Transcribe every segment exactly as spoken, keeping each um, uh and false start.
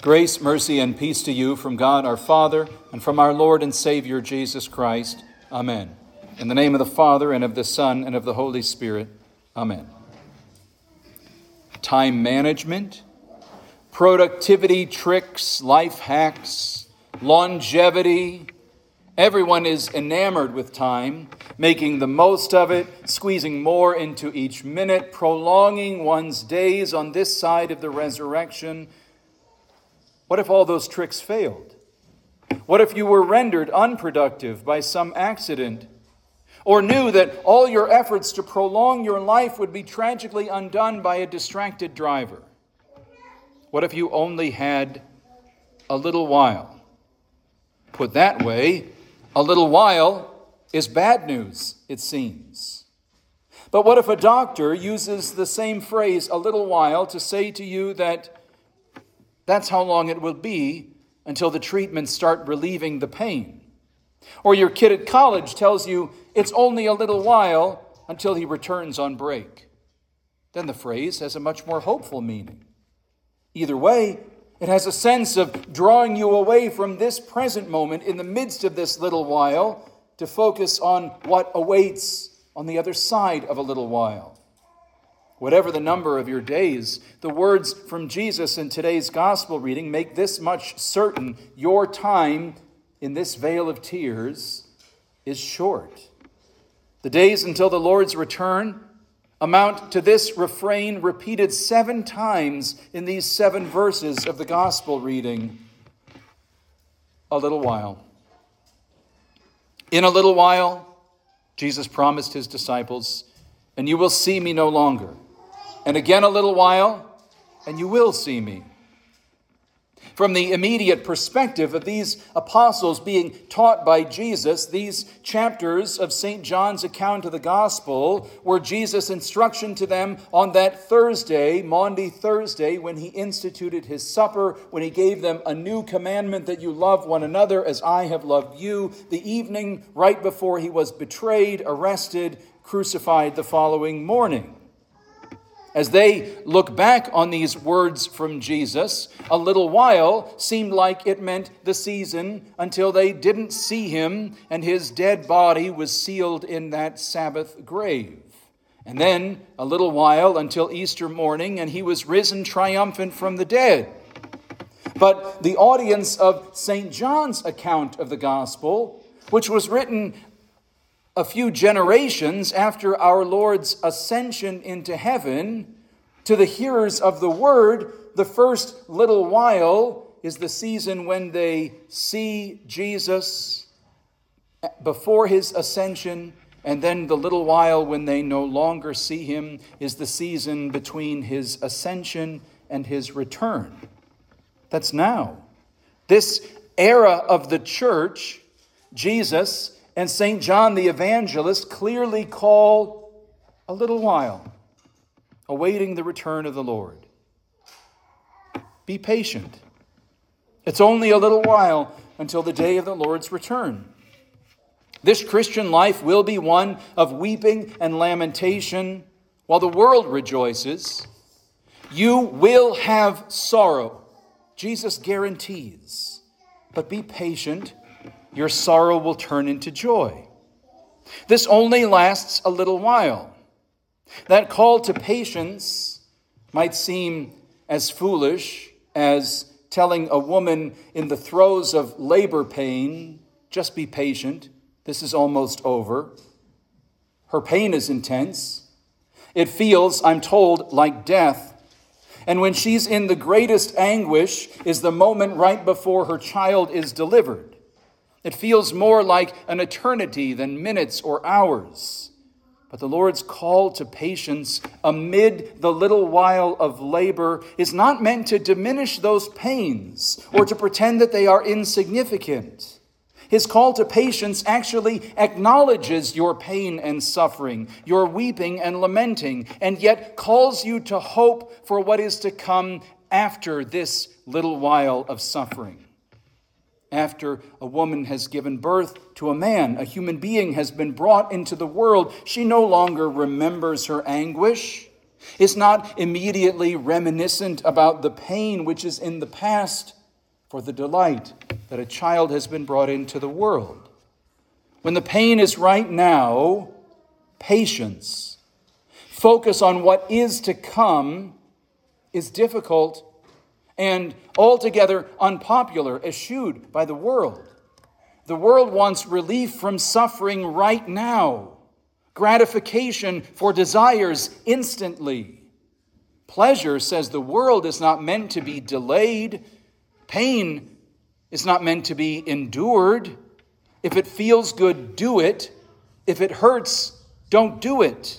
Grace, mercy, and peace to you from God our Father and from our Lord and Savior Jesus Christ. Amen. In the name of the Father, and of the Son, and of the Holy Spirit. Amen. Time management, productivity tricks, life hacks, longevity. Everyone is enamored with time, making the most of it, squeezing more into each minute, prolonging one's days on this side of the resurrection. What if all those tricks failed? What if you were rendered unproductive by some accident? Or knew that all your efforts to prolong your life would be tragically undone by a distracted driver? What if you only had a little while? Put that way, a little while is bad news, it seems. But what if a doctor uses the same phrase, a little while, to say to you that that's how long it will be until the treatments start relieving the pain? Or your kid at college tells you it's only a little while until he returns on break. Then the phrase has a much more hopeful meaning. Either way, it has a sense of drawing you away from this present moment in the midst of this little while to focus on what awaits on the other side of a little while. Whatever the number of your days, the words from Jesus in today's gospel reading make this much certain: your time in this vale of tears is short. The days until the Lord's return amount to this refrain repeated seven times in these seven verses of the gospel reading. A little while. In a little while, Jesus promised his disciples, and you will see me no longer. And again a little while, and you will see me. From the immediate perspective of these apostles being taught by Jesus, these chapters of Saint John's account of the gospel were Jesus' instruction to them on that Thursday, Maundy Thursday, when he instituted his supper, when he gave them a new commandment that you love one another as I have loved you, the evening right before he was betrayed, arrested, crucified the following morning. As they look back on these words from Jesus, a little while seemed like it meant the season until they didn't see him and his dead body was sealed in that Sabbath grave. And then a little while until Easter morning and he was risen triumphant from the dead. But the audience of Saint John's account of the gospel, which was written a few generations after our Lord's ascension into heaven, to the hearers of the word, the first little while is the season when they see Jesus before his ascension, and then the little while when they no longer see him is the season between his ascension and his return. That's now. This era of the church, Jesus and Saint John the Evangelist clearly call a little while, awaiting the return of the Lord. Be patient. It's only a little while until the day of the Lord's return. This Christian life will be one of weeping and lamentation while the world rejoices. You will have sorrow, Jesus guarantees. But be patient. Your sorrow will turn into joy. This only lasts a little while. That call to patience might seem as foolish as telling a woman in the throes of labor pain, just be patient, this is almost over. Her pain is intense. It feels, I'm told, like death. And when she's in the greatest anguish is the moment right before her child is delivered. It feels more like an eternity than minutes or hours. But the Lord's call to patience amid the little while of labor is not meant to diminish those pains or to pretend that they are insignificant. His call to patience actually acknowledges your pain and suffering, your weeping and lamenting, and yet calls you to hope for what is to come after this little while of suffering. After a woman has given birth to a man, a human being has been brought into the world, she no longer remembers her anguish. is not immediately reminiscent about the pain which is in the past for the delight that a child has been brought into the world. When the pain is right now, patience, focus on what is to come, is difficult and altogether unpopular, eschewed by the world. The world wants relief from suffering right now, gratification for desires instantly. Pleasure, says the world, is not meant to be delayed. Pain is not meant to be endured. If it feels good, do it. If it hurts, don't do it.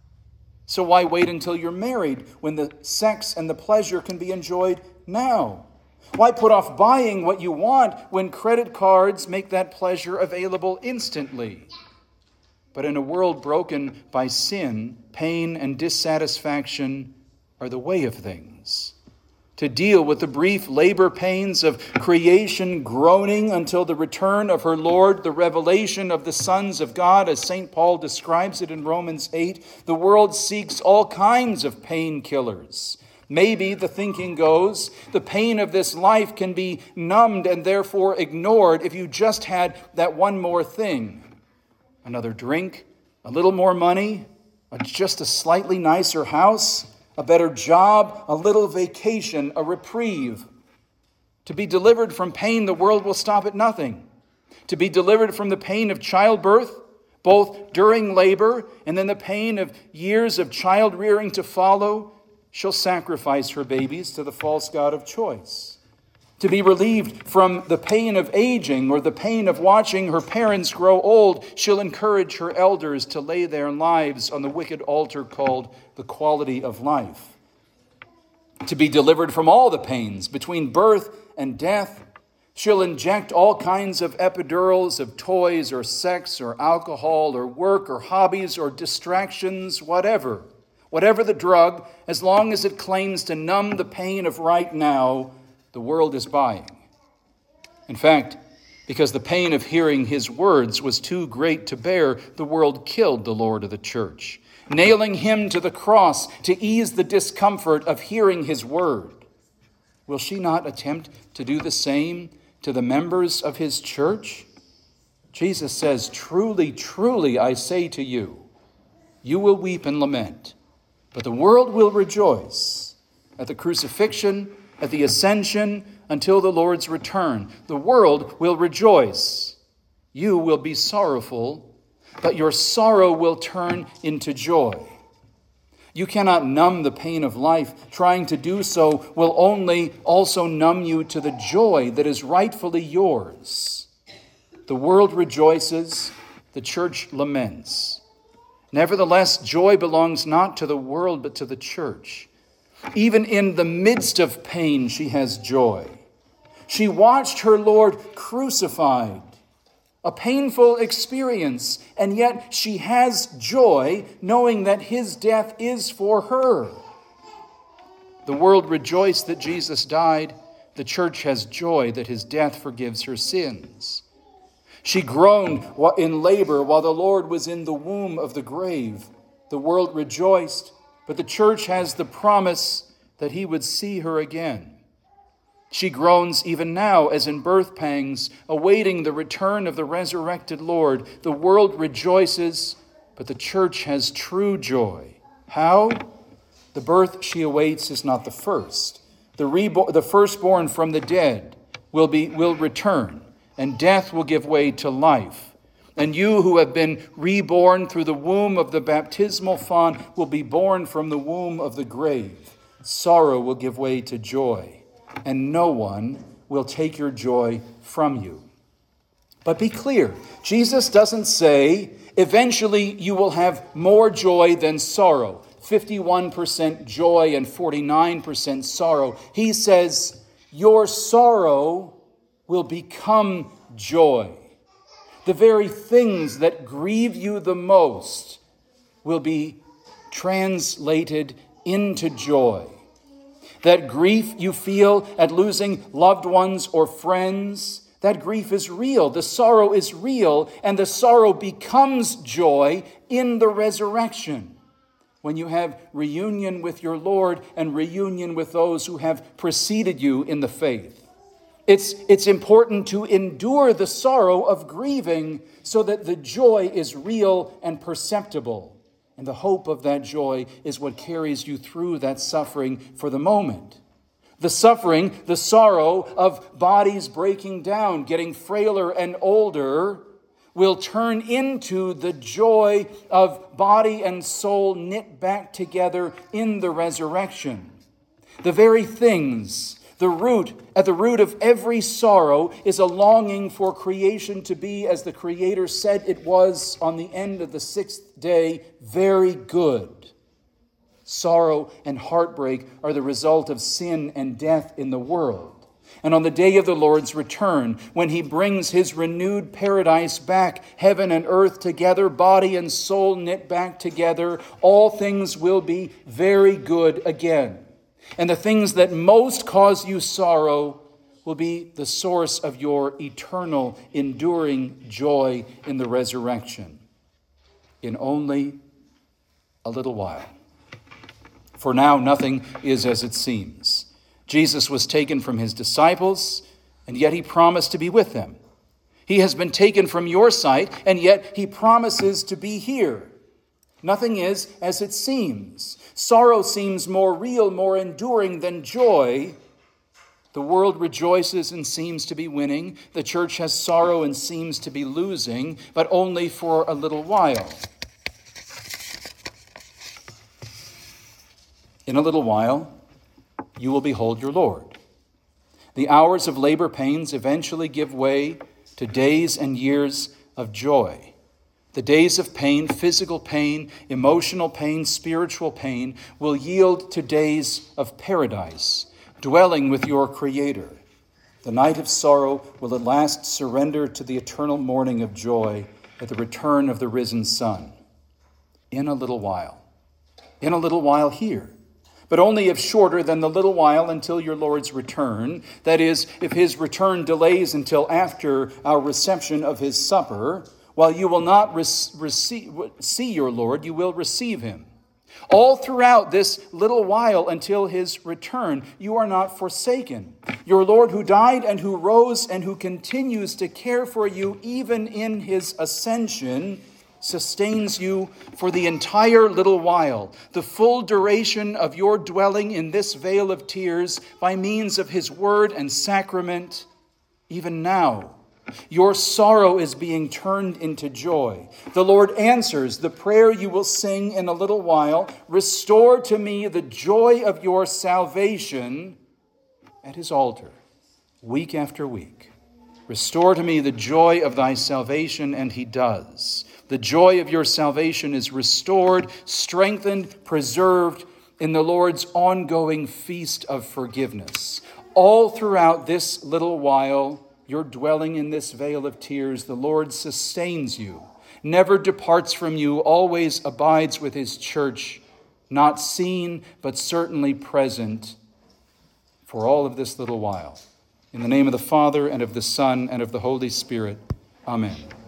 So why wait until you're married when the sex and the pleasure can be enjoyed now? Why put off buying what you want when credit cards make that pleasure available instantly? But in a world broken by sin, pain and dissatisfaction are the way of things. To deal with the brief labor pains of creation groaning until the return of her Lord, the revelation of the sons of God, as Saint Paul describes it in Romans eight, the world seeks all kinds of painkillers. Maybe, the thinking goes, the pain of this life can be numbed and therefore ignored if you just had that one more thing. Another drink, a little more money, just a slightly nicer house, a better job, a little vacation, a reprieve. To be delivered from pain, the world will stop at nothing. To be delivered from the pain of childbirth, both during labor and then the pain of years of child rearing to follow, she'll sacrifice her babies to the false god of choice. To be relieved from the pain of aging or the pain of watching her parents grow old, she'll encourage her elders to lay their lives on the wicked altar called the quality of life. To be delivered from all the pains between birth and death, she'll inject all kinds of epidurals of toys or sex or alcohol or work or hobbies or distractions, whatever. Whatever the drug, as long as it claims to numb the pain of right now, the world is buying. In fact, because the pain of hearing his words was too great to bear, the world killed the Lord of the church, nailing him to the cross to ease the discomfort of hearing his word. Will she not attempt to do the same to the members of his church? Jesus says, "Truly, truly, I say to you, you will weep and lament, but the world will rejoice at the crucifixion, at the ascension, until the Lord's return. The world will rejoice. You will be sorrowful, but your sorrow will turn into joy." You cannot numb the pain of life. Trying to do so will only also numb you to the joy that is rightfully yours. The world rejoices, the church laments. Nevertheless, joy belongs not to the world, but to the church. Even in the midst of pain, she has joy. She watched her Lord crucified, a painful experience, and yet she has joy, knowing that his death is for her. The world rejoiced that Jesus died. The church has joy that his death forgives her sins. She groaned in labor while the Lord was in the womb of the grave. The world rejoiced, but the church has the promise that he would see her again. She groans even now as in birth pangs, awaiting the return of the resurrected Lord. The world rejoices, but the church has true joy. How? The birth she awaits is not the first. The, reborn, the firstborn from the dead will be will return, and death will give way to life. And you who have been reborn through the womb of the baptismal font will be born from the womb of the grave. Sorrow will give way to joy, and no one will take your joy from you. But be clear, Jesus doesn't say, eventually you will have more joy than sorrow. fifty-one percent joy and forty-nine percent sorrow. He says, your sorrow will become joy. The very things that grieve you the most will be translated into joy. That grief you feel at losing loved ones or friends, that grief is real. The sorrow is real, and the sorrow becomes joy in the resurrection. when you have reunion with your Lord and reunion with those who have preceded you in the faith. It's, it's important to endure the sorrow of grieving so that the joy is real and perceptible. And the hope of that joy is what carries you through that suffering for the moment. The suffering, the sorrow of bodies breaking down, getting frailer and older, will turn into the joy of body and soul knit back together in the resurrection. The very things, the root, at the root of every sorrow is a longing for creation to be, as the Creator said it was on the end of the sixth day, very good. Sorrow and heartbreak are the result of sin and death in the world. And on the day of the Lord's return, when he brings his renewed paradise back, heaven and earth together, body and soul knit back together, all things will be very good again. And the things that most cause you sorrow will be the source of your eternal, enduring joy in the resurrection. In only a little while. For now, nothing is as it seems. Jesus was taken from his disciples, and yet he promised to be with them. He has been taken from your sight, and yet he promises to be here. Nothing is as it seems. Sorrow seems more real, more enduring than joy. The world rejoices and seems to be winning. The church has sorrow and seems to be losing, but only for a little while. In a little while, you will behold your Lord. The hours of labor pains eventually give way to days and years of joy. The days of pain, physical pain, emotional pain, spiritual pain, will yield to days of paradise, dwelling with your Creator. The night of sorrow will at last surrender to the eternal morning of joy at the return of the risen Son. In a little while. In a little while here. But only if shorter than the little while until your Lord's return. That is, if his return delays until after our reception of his supper, while you will not receive, see your Lord, you will receive him. All throughout this little while until his return, you are not forsaken. Your Lord, who died and who rose and who continues to care for you even in his ascension, sustains you for the entire little while, the full duration of your dwelling in this vale of tears by means of his word and sacrament. Even now, your sorrow is being turned into joy. The Lord answers the prayer you will sing in a little while. Restore to me the joy of your salvation at his altar, week after week. Restore to me the joy of thy salvation, and he does. The joy of your salvation is restored, strengthened, preserved in the Lord's ongoing feast of forgiveness. All throughout this little while, you're dwelling in this vale of tears, the Lord sustains you, never departs from you, always abides with his church, not seen, but certainly present for all of this little while. In the name of the Father, and of the Son, and of the Holy Spirit. Amen.